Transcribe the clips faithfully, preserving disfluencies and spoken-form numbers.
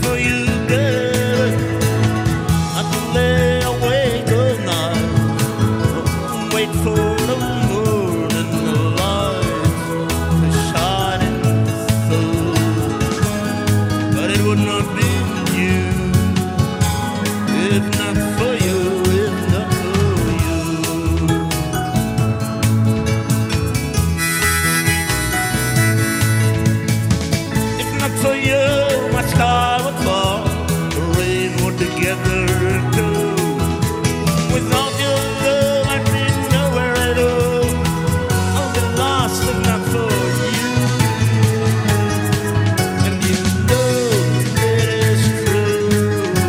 for you, girl. Not to lay awake all night, wait for the morning light to shine in through. But it would not be you if not for you, if not for you. If not for you, my sky would fall, the rain would together too. Without your love, I'd be nowhere at all. I'll be lost if not for you. And you know it is true.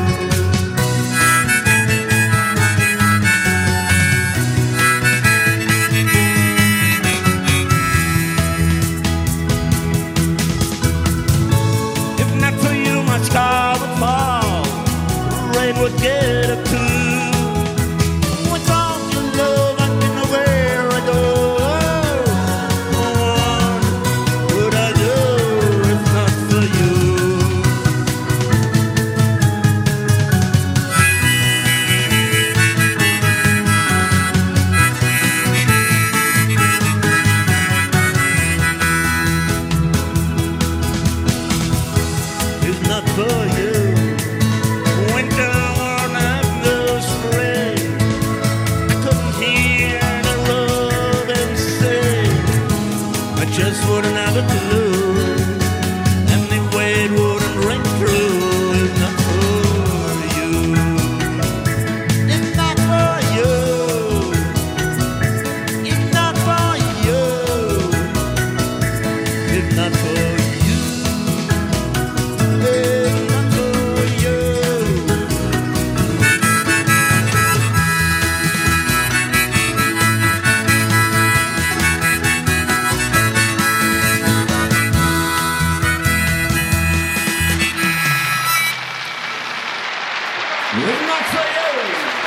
If not for you, my sky would fall, rain would get up too. Without your love, I'd be nowhere at all. What would I do if not for you? If not for you, winter won't have no spring. I couldn't hear the robin sing. I just wouldn't have a clue, and the wind wouldn't ring true. If not for you, if not for you, if not for you, if not for you. If not for you. If not for you.